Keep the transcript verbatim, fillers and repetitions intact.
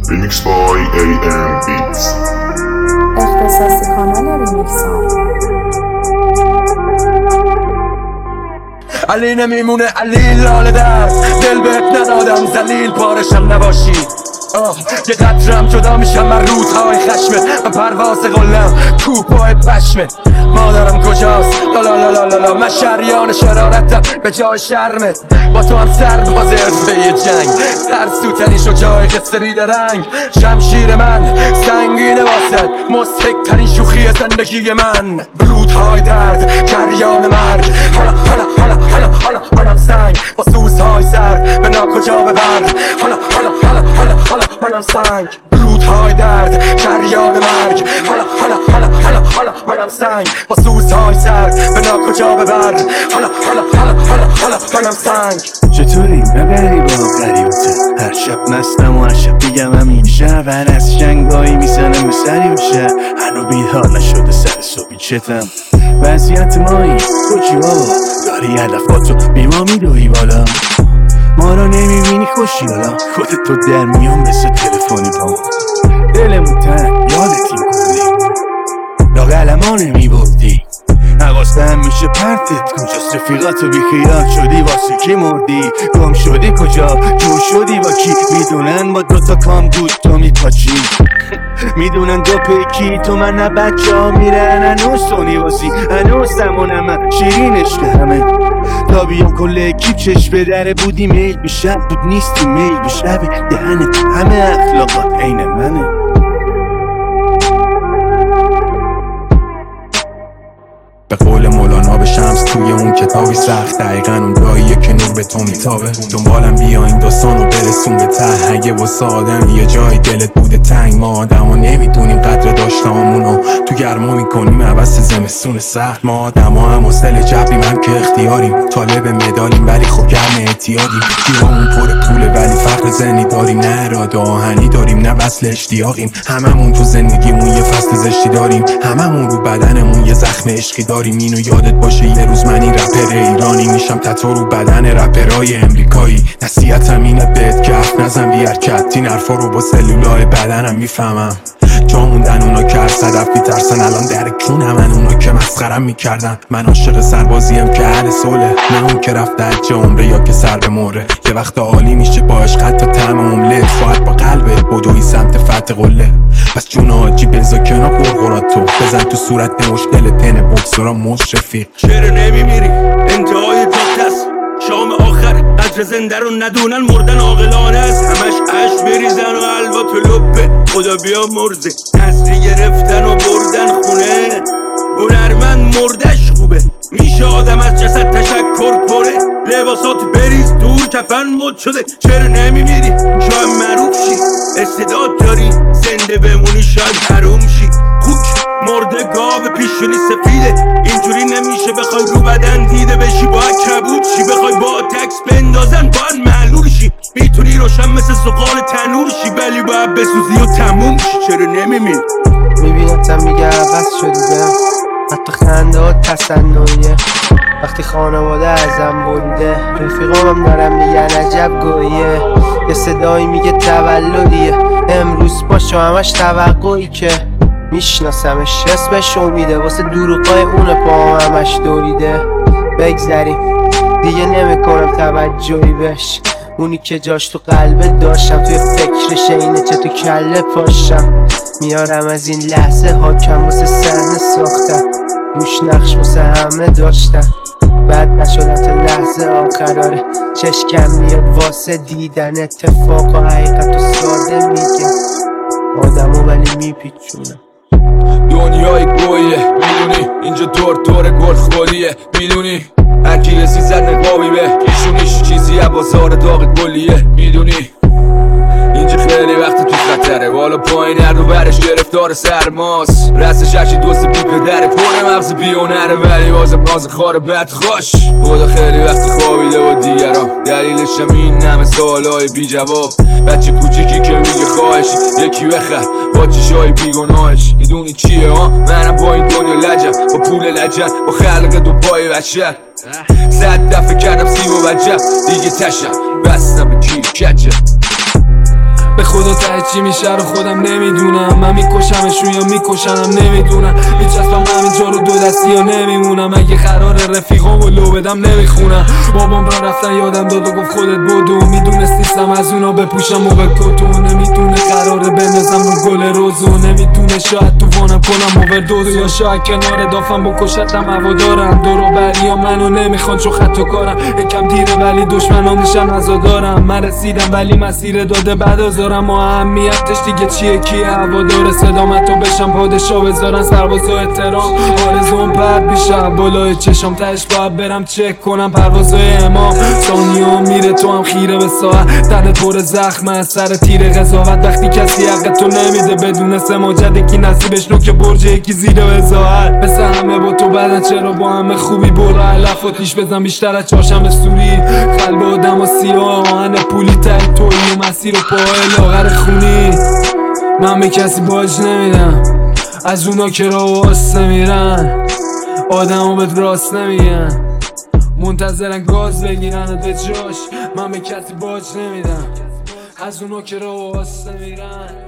Remix by ای ام Beats. اختصاصی کانال ریمیکس ها. علی نمیمونه علی لاله دست دل بهت ندادم زلیل پارشم نباشی. آه یه قطرم جدا میشم من روزهای خشمه، من پرواز قلم تو پای پشمه. مادرم کجاست لالا لالا لالا، من شریان شرارتم به جای شرمت. با تو هم سرباز حرفه جنگ، ترسوتنی شجاع قصری درنگ. شمشیر من سنگینه واسد، مضحک ترین شوخی زندگی من. برودهای درد جریان مرگ، حالا حالا حالا حالا حالا حالا سنگ با سوزهای سر به ناکجا ببر. حالا حالا حالا حالا حالا حالا سنگ برودهای درد جریان مرگ. حالا حالا حالا حالا حالا حالا سنگ با سوزهای سر به ناکجا ببر. حالا حالا حالا حالا حالا حالا سنگ. چطوری نبری با غریبته؟ هر شب مستم و هر شب دیگم همین شب هر از شنگایی میزنم به سری بشه. هنو بیدار نشده سر صبحی چتم وضعیت مایی کجی بابا؟ داری علفاتو بیما میدوی بالا، ما رو نمیبینی خوشی حالا خودت تو در میان مثل تلفنی با دلمون تن یادتی کنی لاغلما نمیبردی نقاستم میشه پرتت کجاست رفیقاتو بیخیال شدی واسه کی مردی گم شدی کجا جور شدی با کی میدونن با دوتا کام دود تو میپاچی میدونن دو پیکی تو من نه بچه ها میرن هنوز سونی باسی هنوز زمانم من شیرین عشق همه تا بیام کل اکیب چشم به دره بودی میل بیشب بود نیستی میل بیشبه دهنت همه اخلاقات عین منه. به قول مولانا به شمس توی اون کتابی سخت دقیقا اون جاییه که نور به تو میتابه. دنبالم بیا این داستانو برسون به ته، اگه واسه آدم یه جای دلت بوده تنگ. ما آدما نمیدونیم قدر داشتامونو تو گرما میکنیم عوض زمستون سخت. ما آدما هم حوصله جبریم هم که اختیاریم، طالب مدالیم ولی خب گرم اعتیادیم. جیبامون پر پوله ولی فقر ذهنی داریم، نه اراده آهنی داریم نه وصل اشتیاقیم. هممون تو زندگیمون یه فصل زشتی داریم، هممون رو بدنمون یه زخم عشقی داریم. اینو یادت باشه یه روز من این رپر ایرانی میشم تتو رو بدن رپرای امریکایی. نصیحتم اینه بهت که حرف نزن بی حرکت، این حرفا رو با سلولای بدنم میفهمم. جا موندن اونا که هر صدف میترسن، الان در کونه من اونا که مسخرم میکردن. من عاشق سربازیم که اهل صلح، نه اون که رفته حج عمره یا که سر به مهره. یه وقت عالی میشه با عشق حتی طعم املت، فقط با قلبت بدوی سمت فتح قله. پس جون حاجی بنزا کنار قرقراتو بزن تو صورت مشکل تن بکسورا مشرفی. چرا نمیمیری؟ انتهای جاده است، شام آخر قدر زنده رو ندونن، مردن عاقلانه است. همش عشق بریزن و حلوا تو لپه، خدا بیا مرزه تصری گرفتن و بردن خونه. هنرمند مردش خوبه، میشه آدم از جسد تشکر کنه. لباسات بریز دور کفن مد شده. چرا نمیمیری؟ شاید معروف شی، استعداد داری زنده بمونی شاید حروم شی. خوک مرده گاو پیشونی سفیده، اینجوری نمیشه بخوای رو بدن دیده بشی. باید کبود شی، بخوای با تکس بندازن باید معلول شی. میتونی روشن مثل سقال تنور شی ولی باید بسوزی و تموم شی. چرا نمیمیری؟ میبینتم میگه عوض شدی بهم، حتی خنده ها تصنعیه. وقتی خانواده ازم بریده، رفیقامم دارم میگن عجب گویه. یه صدایی میگه تولدیه، امروز باشو همش توقعی که میشناسمش. اسمش امیده، واسه دروغای اون پا همش دوریده. بگذریم دیگه نمیکنم توجهی بهش، اونی که جاش تو قلبه داشتم توی فکرش اینه چه تو کله پاشم. میارم از این لحظه حاکم واسه صحنه ساختم، روش نقش واسه همه داشتم. بعد نشدم تا لحظه آخراره، چشکم میاد واسه دیدن اتفاق و حقیقت و ساده میگه آدمو ولی میپیچونم. دنیای گویه میدونی، اینجا دور دور گل خوریه میدونی. هرکی یه سیزد نقابی به پیشونیش چیزی بازار داغ گلیه میدونی. اینجا خیلی وقت تو خطره، بالا پایین هر دو برش گرفتار سرماست. رستش هرچی دوست بی پدره، پر مغز بیونره ولی بازم ناز خار بد خوش. خدا خیلی وقت خوابیده و دیگران، دلیلش هم این همه سوالای بی جواب. بچه کوچیکی که میگه خواهش یکی بخر با چشای بیگناهش. میدونی چیه ها؟ منم با این دنیا لجم، با پول لجم، با خلق دو پای بشر. صد دفعه کردم سیب و وجب دیگه تشم، بستم به کیر کچم. به خدا ته چی میشه رو خودم نمیدونم. من میکشمشون یا میکشنم نمیدونم. میچسبم همینجا رو دو دستی یا نمیمونم. اگه قرار رفیقام و لو بدم نمیخونم. بابام را رفتن یادم داد و گفت خودت بدو. میدونست نیستم از اونا بپوشم و بکتو. نمیدونه قراره بندازم رو گل روزو. نمیدونه شاید تو وانم کنم اووردوز، یا شاید کنار دافم بکشتم هوادارم. دورو بریا منو نمیخوان چون خطا کارم. یکم دیره ولی دشمنام میشن عزادارم. من رسیدم ولی مسیر داده بعد ازارم. و اهمیتش دیگه چیه کیه هوادار صدامتو بشم پادشاه بذارن سرباز و احترام. آرزوم پرد بیشتر بالای چشم تش باید برم چک کنم پروازای امام. ثانیه میره تو هم خیره به ساعت. تنت پر زخم از سر تیر قضاوت. وقتی کسی حق تو نمیده بدون سماجت یکی نصیبش نوک برج یکی زیر وزاعت. مثل همه با تو بدن چرا با همه خوبی برو علف و تیش بزن بیشتر از چهارشنبه سوری. قلب آدم و سیاه آهن پولی تایی توی مسیر و پای لاغر خونی. من به کسی باج نمیدم از اونا که را واسه میرن. آدمو بهت راست نمیگن منتظرن گاز بگیرن به جاش. من به کسی باج نمیدم از اونا که را واسه میرن.